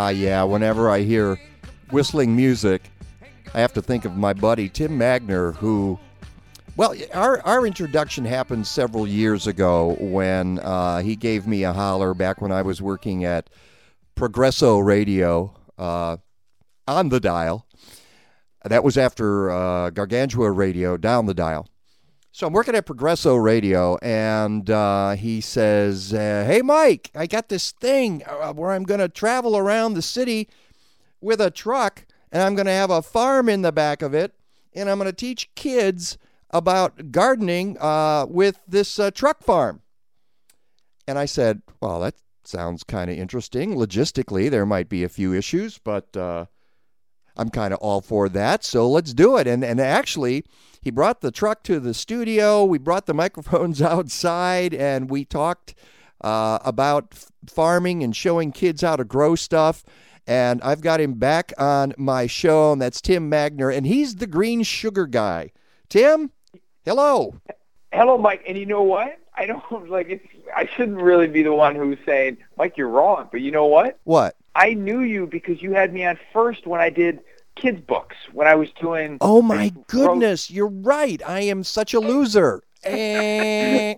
Yeah, whenever I hear whistling music, I have to think of my buddy Tim Magner, who, well, our introduction happened several years ago when he gave me a holler back when I was working at Progresso Radio on the dial. That was after Gargantua Radio down the dial. So I'm working at Progresso Radio, and he says, hey, Mike, I got this thing where I'm going to travel around the city with a truck, and I'm going to have a farm in the back of it, and I'm going to teach kids about gardening with this truck farm. And I said, well, that sounds kind of interesting. Logistically, there might be a few issues, but I'm kind of all for that, so let's do it. And actually, he brought the truck to the studio, we brought the microphones outside, and we talked about farming and showing kids how to grow stuff. And I've got him back on my show, and that's Tim Magner, and he's the green sugar guy. Tim, hello. Hello, Mike. And you know what? I don't I shouldn't really be the one who's saying, Mike, you're wrong. But you know what? What? I knew you because you had me on first when I did kids books, when I was doing. Oh my goodness, you're right. I am such a loser. No.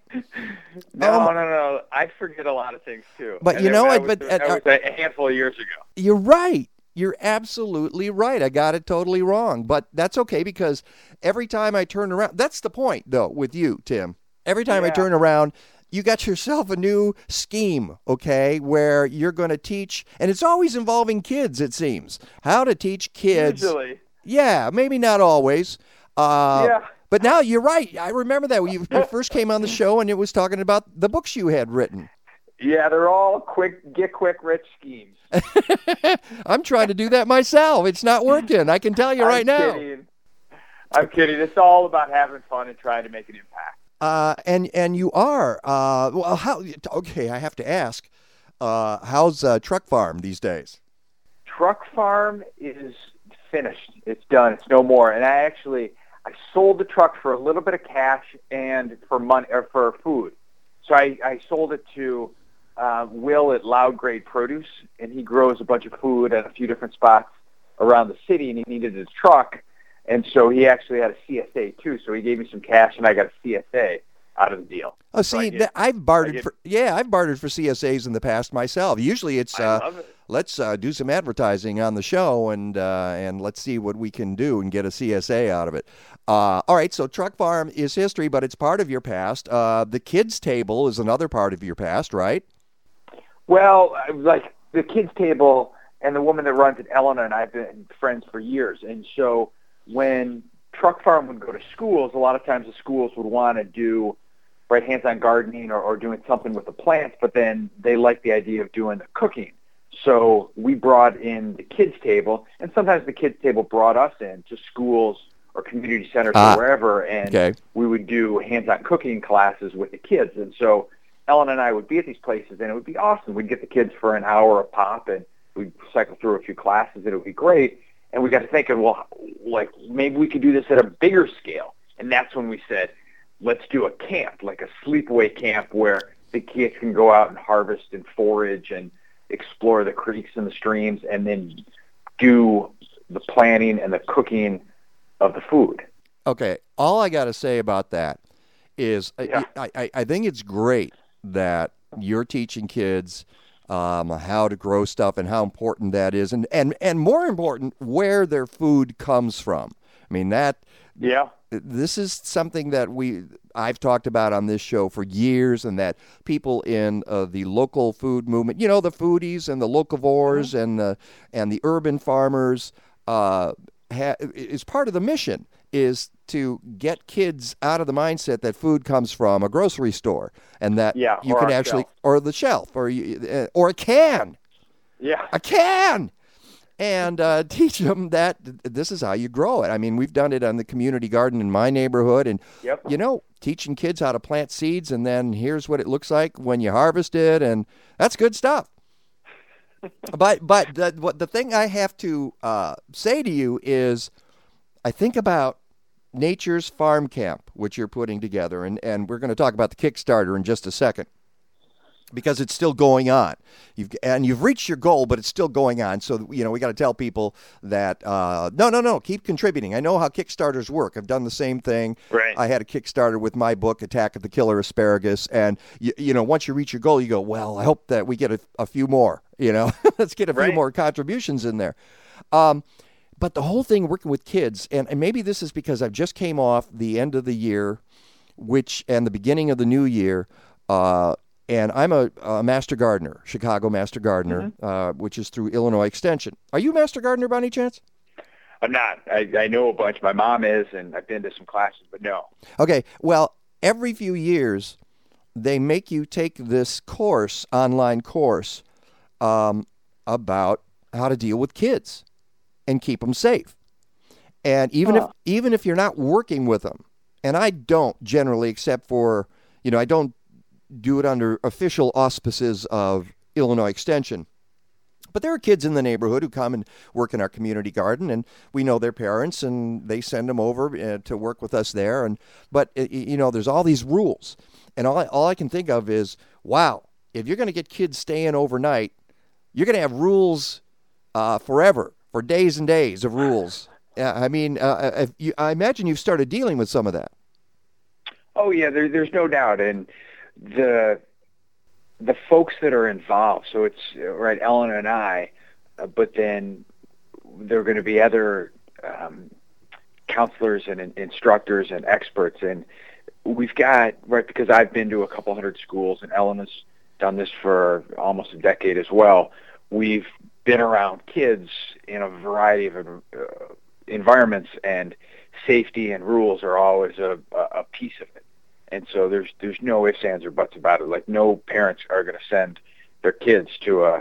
I forget a lot of things too. But that was a handful of years ago. You're right. You're absolutely right. I got it totally wrong. But that's okay, because every time I turn around, that's the point though with you, Tim. Every time I turn around, you got yourself a new scheme, okay, where you're going to teach, and it's always involving kids, it seems, how to teach kids. Usually. Yeah, maybe not always. Yeah. But now you're right. I remember that when you first came on the show, and it was talking about the books you had written. Yeah, they're all get quick rich schemes. I'm trying to do that myself. It's not working. I can tell you right now. I'm kidding. It's all about having fun and trying to make an impact. And you are. Well, how? Okay, I have to ask. How's Truck Farm these days? Truck Farm is finished. It's done. It's no more. And I sold the truck for a little bit of cash and for money or for food. So I sold it to Will at Loud Grade Produce, and he grows a bunch of food at a few different spots around the city, and he needed his truck. And so he actually had a CSA too. So he gave me some cash, and I got a CSA out of the deal. Oh, see, I've bartered for CSAs in the past myself. Usually it's let's do some advertising on the show, and let's see what we can do and get a CSA out of it. All right, so Truck Farm is history, but it's part of your past. The Kids Table is another part of your past, right? Well, like the Kids Table and the woman that runs it, Elena, and I have been friends for years. And so when Truck Farm would go to schools, a lot of times the schools would want to do hands-on gardening or doing something with the plants, but then they like the idea of doing the cooking. So we brought in the Kids Table, and sometimes the Kids Table brought us in to schools or community centers or wherever, and we would do hands-on cooking classes with the kids. And so Ellen and I would be at these places, and it would be awesome. We'd get the kids for an hour a pop, and we'd cycle through a few classes, and it would be great. And we got to thinking, well, like maybe we could do this at a bigger scale. And that's when we said, let's do a camp, like a sleepaway camp where the kids can go out and harvest and forage and explore the creeks and the streams, and then do the planning and the cooking of the food. Okay, all I got to say about that is I think it's great that you're teaching kids how to grow stuff and how important that is, and more important, where their food comes from. I mean, this is something that I've talked about on this show for years, and that people in the local food movement, you know, the foodies and the locavores and the urban farmers, is part of the mission, is to get kids out of the mindset that food comes from a grocery store, and that you can actually, or the shelf, or a can. Yeah. A can. And teach them that this is how you grow it. I mean, we've done it on the community garden in my neighborhood, and you know, teaching kids how to plant seeds, and then here's what it looks like when you harvest it, and that's good stuff. but the thing I have to say to you is, I think about Nature's Farm Camp, which you're putting together, and we're going to talk about the Kickstarter in just a second. because it's still going on. You've reached your goal, but it's still going on. So, we got to tell people that, no, keep contributing. I know how Kickstarters work. I've done the same thing. Right. I had a Kickstarter with my book, Attack of the Killer Asparagus. And, once you reach your goal, you go, well, I hope that we get a few more, let's get a few more contributions in there. But the whole thing working with kids, and maybe this is because I've just came off the end of the year, and the beginning of the new year, and I'm a Master Gardener, Chicago Master Gardener, which is through Illinois Extension. Are you a Master Gardener by any chance? I'm not. I know a bunch. My mom is, and I've been to some classes, but no. Okay. Well, every few years, they make you take this online course, about how to deal with kids and keep them safe. And even if you're not working with them, and I don't generally, except for, I don't do it under official auspices of Illinois Extension. But there are kids in the neighborhood who come and work in our community garden, and we know their parents, and they send them over to work with us there. But there's all these rules, and all I can think of is, wow, if you're going to get kids staying overnight, you're going to have rules forever, for days and days of rules. I imagine you've started dealing with some of that. Oh yeah, there's no doubt, and the folks that are involved. So it's right, Ellen and I, but then there are going to be other counselors and instructors and experts, and we've got because I've been to a couple hundred schools, and Ellen has done this for almost a decade as well. We've been around kids in a variety of environments, and safety and rules are always a piece of it. And so there's no ifs, ands, or buts about it. Like, no parents are going to send their kids to a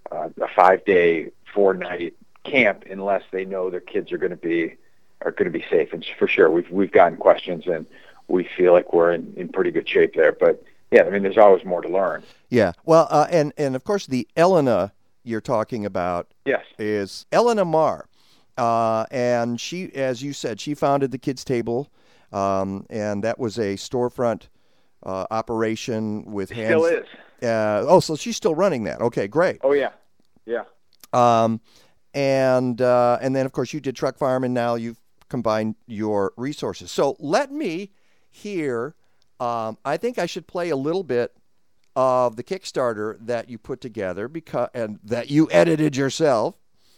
5-day, 4-night camp unless they know their kids are going to be safe. And for sure, we've gotten questions, and we feel like we're in pretty good shape there. But yeah, there's always more to learn. Yeah. Well, and of course the Elena you're talking about, yes, is Elena Marr, and she, as you said, she founded the Kids Table. And that was a storefront operation with hands. Still is. So she's still running that. Okay, great. Oh yeah, yeah. And then of course you did Truck Farm, and now you've combined your resources. So let me hear. I think I should play a little bit of the Kickstarter that you put together and that you edited yourself.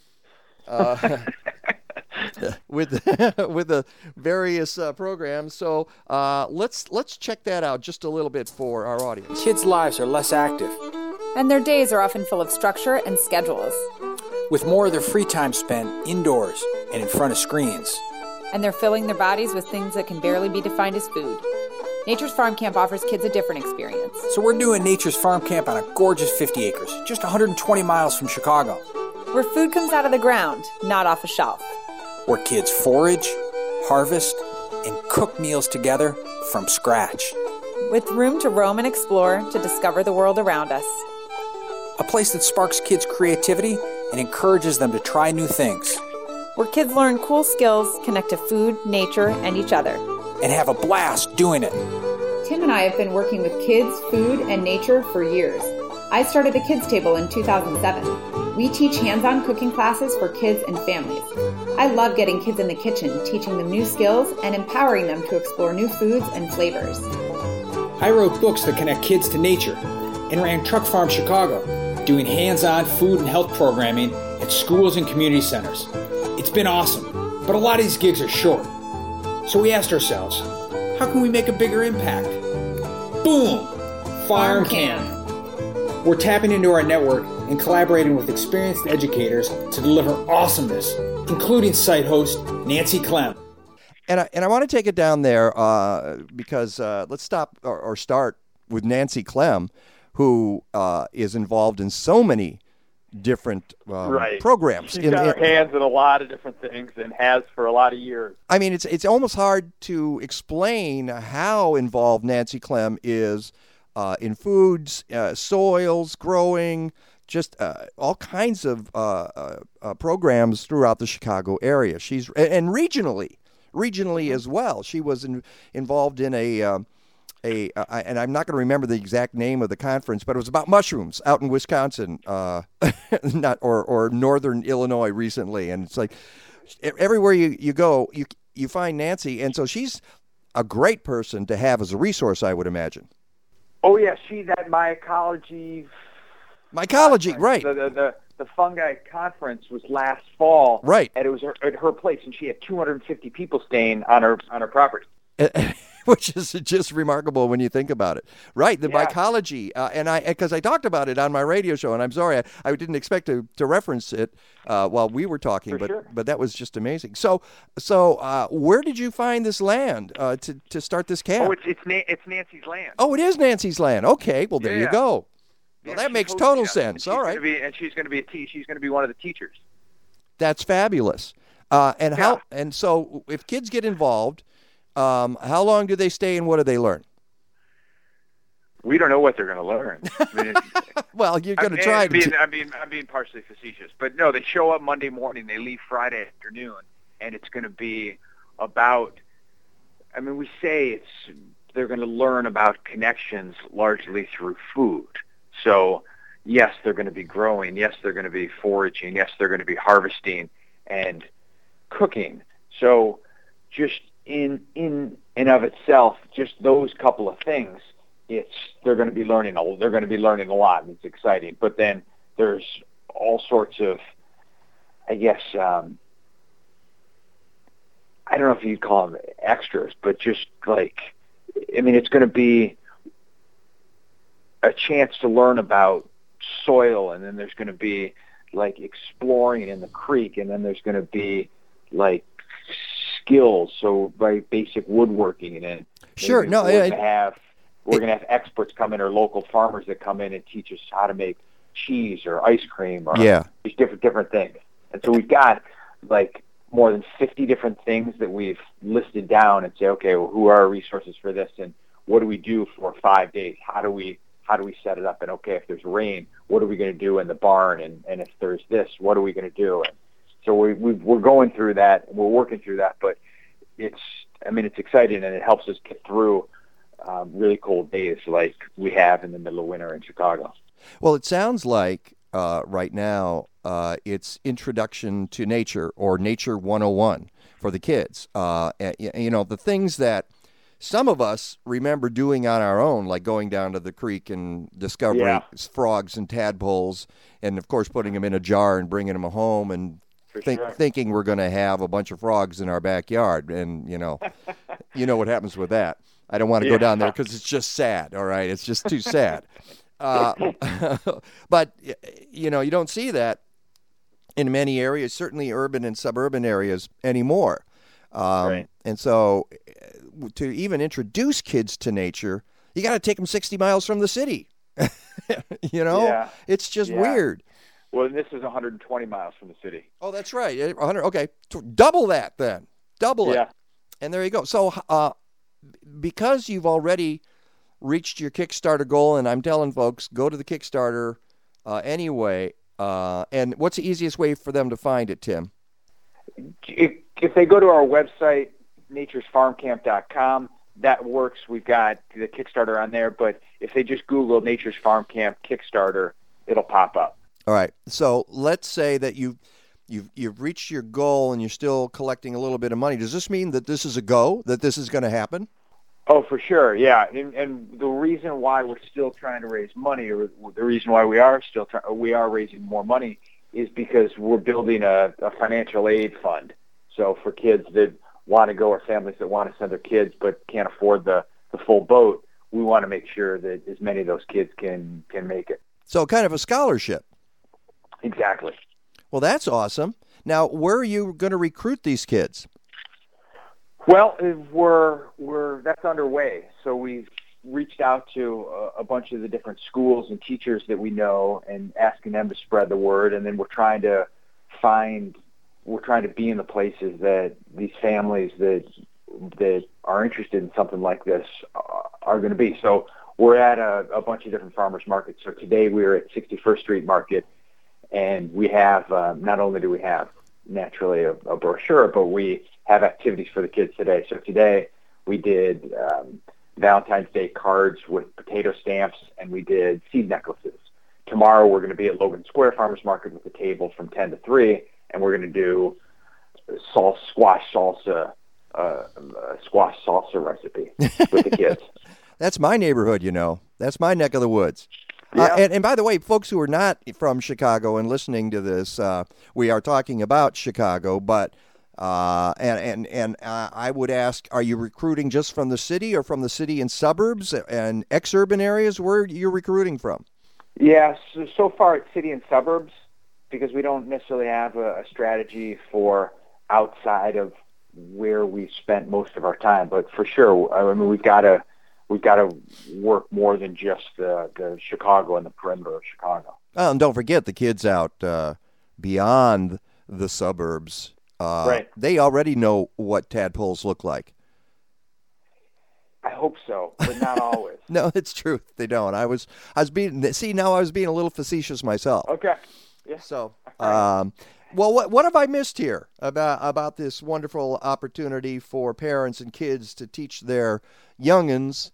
With the various programs. So let's check that out just a little bit for our audience. Kids' lives are less active, and their days are often full of structure and schedules, with more of their free time spent indoors and in front of screens. And they're filling their bodies with things that can barely be defined as food. Nature's Farm Camp offers kids a different experience. So we're doing Nature's Farm Camp on a gorgeous 50 acres, just 120 miles from Chicago. Where food comes out of the ground, not off a shelf. Where kids forage, harvest, and cook meals together from scratch. With room to roam and explore to discover the world around us. A place that sparks kids' creativity and encourages them to try new things. Where kids learn cool skills, connect to food, nature, and each other. And have a blast doing it. Tim and I have been working with kids, food, and nature for years. I started the Kids Table in 2007. We teach hands-on cooking classes for kids and families. I love getting kids in the kitchen, teaching them new skills, and empowering them to explore new foods and flavors. I wrote books that connect kids to nature and ran Truck Farm Chicago, doing hands-on food and health programming at schools and community centers. It's been awesome, but a lot of these gigs are short. So we asked ourselves, how can we make a bigger impact? Boom! Farm Camp. We're tapping into our network and collaborating with experienced educators to deliver awesomeness, including site host Nancy Clem. And I want to take it down there because let's stop or start with Nancy Clem, who is involved in so many different programs. She's got her hands in a lot of different things and has for a lot of years. I mean, it's almost hard to explain how involved Nancy Clem is in foods, soils, growing, just all kinds of programs throughout the Chicago area. And regionally as well. She was involved in and I'm not going to remember the exact name of the conference, but it was about mushrooms out in Wisconsin, not or northern Illinois recently, and it's like everywhere you go, you find Nancy, and so she's a great person to have as a resource, I would imagine. Oh yeah, she's at mycology. Mycology, right? The fungi conference was last fall, right? And it was at her place, and she had 250 people staying on her property. Which is just remarkable when you think about it, right? The mycology, because I talked about it on my radio show, and I'm sorry I didn't expect to reference it while we were talking, but that was just amazing. So where did you find this land to start this camp? Oh, it's Nancy's land. Oh, it is Nancy's land. Okay, well there you go. Well, that makes total sense. All right, she's going to be she's going to be one of the teachers. That's fabulous. And so if kids get involved. How long do they stay and what do they learn? We don't know what they're going to learn. I mean, well, you're going to try to. I'm being partially facetious, but no, they show up Monday morning, they leave Friday afternoon, and it's going to be about. I mean, we say they're going to learn about connections largely through food. So, yes, they're going to be growing. Yes, they're going to be foraging. Yes, they're going to be harvesting and cooking. So, just in and of itself, just those couple of things, they're going to be learning a lot, and it's exciting. But then there's all sorts of, I guess, I don't know if you'd call them extras, but just like, I mean, it's going to be a chance to learn about soil, and then there's going to be like exploring in the creek, and then there's going to be like skills, so basic woodworking, and sure, no, we're going to have experts come in, or local farmers that come in and teach us how to make cheese or ice cream, or these different things. And so we've got like more than 50 different things that we've listed down and say, okay, well, who are our resources for this, and what do we do for 5 days? How do we set it up? And okay, if there's rain, what are we going to do in the barn? And if there's this, what are we going to do? And so we're going through that, and we're working through that, but it's exciting, and it helps us get through really cold days like we have in the middle of winter in Chicago. Well, it sounds like right now it's Introduction to Nature, or Nature 101 for the kids. The things that some of us remember doing on our own, like going down to the creek and discovering frogs and tadpoles, and of course putting them in a jar and bringing them home, and thinking we're going to have a bunch of frogs in our backyard. And, you know what happens with that. I don't want to go down there because it's just sad, all right? It's just too sad. But, you don't see that in many areas, certainly urban and suburban areas anymore. Right. And so to even introduce kids to nature, you got to take them 60 miles from the city. It's just weird. Well, this is 120 miles from the city. Oh, that's right. 100. Okay, double that then. Double it. And there you go. So, because you've already reached your Kickstarter goal, and I'm telling folks, go to the Kickstarter anyway. And what's the easiest way for them to find it, Tim? If they go to our website, naturesfarmcamp.com, that works. We've got the Kickstarter on there. But if they just Google Nature's Farm Camp Kickstarter, it'll pop up. All right. So let's say that you've reached your goal and you're still collecting a little bit of money. Does this mean that this is a go, that this is going to happen? Oh, for sure, yeah. And the reason why we're still trying to raise money, or the reason why we are raising more money, is because we're building a financial aid fund. So for kids that want to go, or families that want to send their kids but can't afford the full boat, we want to make sure that as many of those kids can make it. So kind of a scholarship. Exactly. Well, that's awesome. Now, where are you going to recruit these kids? Well, that's underway. So we've reached out to a bunch of the different schools and teachers that we know, and asking them to spread the word. And then we're trying to be in the places that these families that are interested in something like this are going to be. So we're at a bunch of different farmers markets. So today we were at 61st Street Market. And we have, not only do we have naturally a brochure, but we have activities for the kids today. So today we did Valentine's Day cards with potato stamps, and we did seed necklaces. Tomorrow we're going to be at Logan Square Farmers Market with a table from 10 to 3, and we're going to do squash salsa recipe with the kids. That's my neighborhood, you know. That's my neck of the woods. Yeah. And by the way, folks who are not from Chicago and listening to this, we are talking about Chicago, but I would ask, are you recruiting just from the city or from the city and suburbs and ex-urban areas? Where are you recruiting from? Yeah, so far it's city and suburbs because we don't necessarily have a strategy for outside of where we've spent most of our time. But for sure, I mean, we've got to work more than just the Chicago and the perimeter of Chicago. Oh, and don't forget the kids out beyond the suburbs. Right. They already know what tadpoles look like. I hope so, but not always. No, it's true. They don't. I was being a little facetious myself. Okay. Yeah. So, well, what have I missed here about this wonderful opportunity for parents and kids to teach their youngins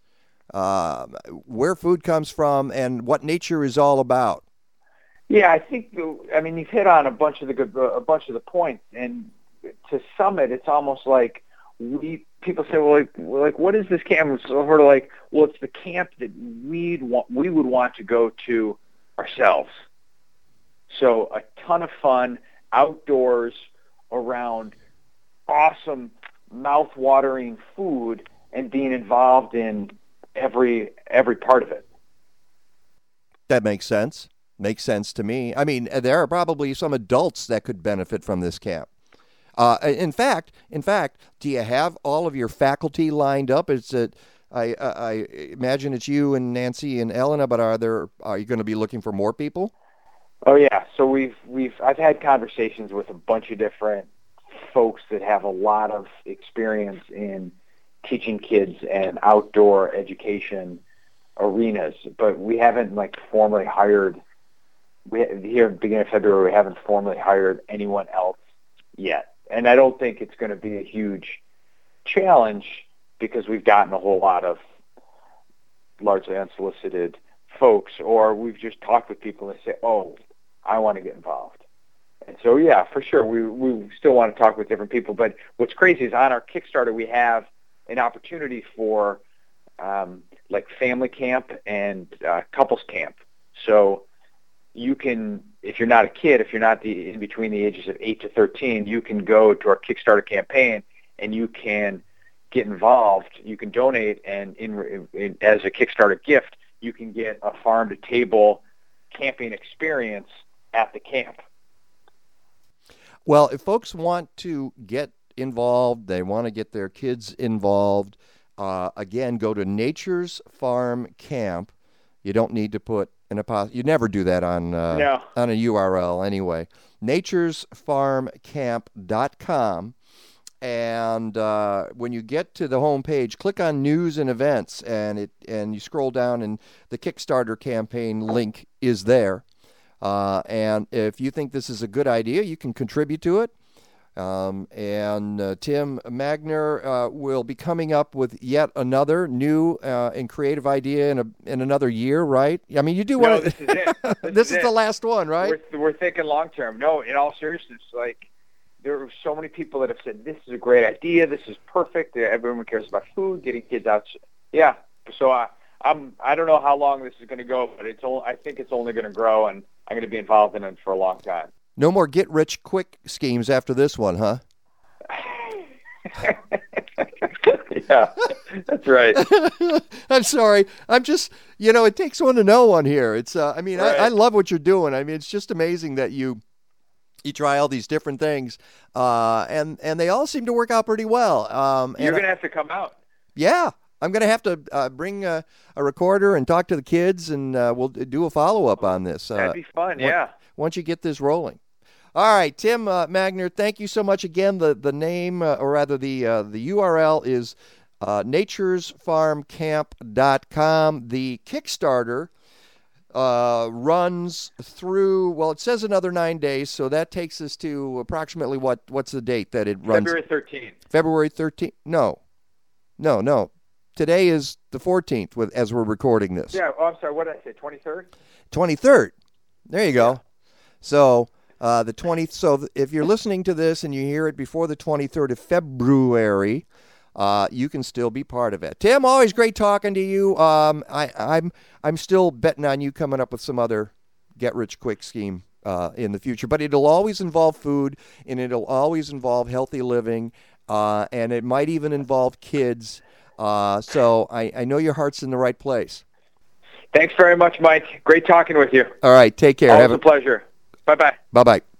where food comes from and what nature is all about? Yeah, I think you've hit on a bunch of the points, and to sum it, it's almost like people say, well, like what is this camp? So we're like, well, it's the camp that we would want to go to ourselves. So a ton of fun outdoors around awesome, mouth-watering food and being involved in every part of it. That makes sense. Makes sense to me. I mean, there are probably some adults that could benefit from this camp. In fact, do you have all of your faculty lined up? I imagine it's you and Nancy and Elena, but are you going to be looking for more people? Oh yeah. So I've had conversations with a bunch of different folks that have a lot of experience in teaching kids and outdoor education arenas, but we haven't formally hired. Here at the beginning of February, we haven't formally hired anyone else yet. And I don't think it's going to be a huge challenge because we've gotten a whole lot of largely unsolicited folks, or we've just talked with people and say, oh, I want to get involved. And so, yeah, for sure, we still want to talk with different people. But what's crazy is on our Kickstarter, we have an opportunity for family camp and couples camp. So you can, if you're not a kid, if you're not in between the ages of 8 to 13, you can go to our Kickstarter campaign and you can get involved. You can donate, and as a Kickstarter gift, you can get a farm-to-table camping experience at the camp. Well, if folks want to get involved, they want to get their kids involved, again, go to Nature's Farm Camp. You don't need to put an apostrophe. You never do that on a URL anyway. naturesfarmcamp.com. And when you get to the homepage, click on News and Events, and you scroll down, and the Kickstarter campaign link is there. And if you think this is a good idea, you can contribute to it. And Tim Magner will be coming up with yet another new and creative idea in another year, right? I mean, you do want to. This is it. This is the last one, right? We're thinking long term. No, in all seriousness, there are so many people that have said this is a great idea. This is perfect. Everyone cares about food, getting kids out. Yeah. So I don't know how long this is going to go, but I think it's only going to grow, and I'm going to be involved in it for a long time. No more get-rich-quick schemes after this one, huh? Yeah, that's right. I'm sorry. I'm just, it takes one to know one here. It's, right. I love what you're doing. I mean, it's just amazing that you try all these different things, and they all seem to work out pretty well. You're going to have to come out. Yeah. I'm going to have to bring a recorder and talk to the kids, and we'll do a follow-up on this. That'd be fun, yeah. Once you get this rolling. All right, Tim Magner, thank you so much again. The name, or rather the URL is naturesfarmcamp.com. The Kickstarter runs through, well, it says another 9 days, so that takes us to approximately what's the date that it runs? February 13th. February 13th? No. today is the 14th as we're recording this. Yeah. Oh, I'm sorry. What did I say? 23rd? 23rd. There you go. So the 20th. So if you're listening to this and you hear it before the 23rd of February, you can still be part of it. Tim, always great talking to you. I'm still betting on you coming up with some other get-rich-quick scheme in the future, but it'll always involve food, and it'll always involve healthy living, and it might even involve kids. So I know your heart's in the right place. Thanks very much, Mike. Great talking with you. All right, take care. Always a pleasure. Bye-bye. Bye-bye.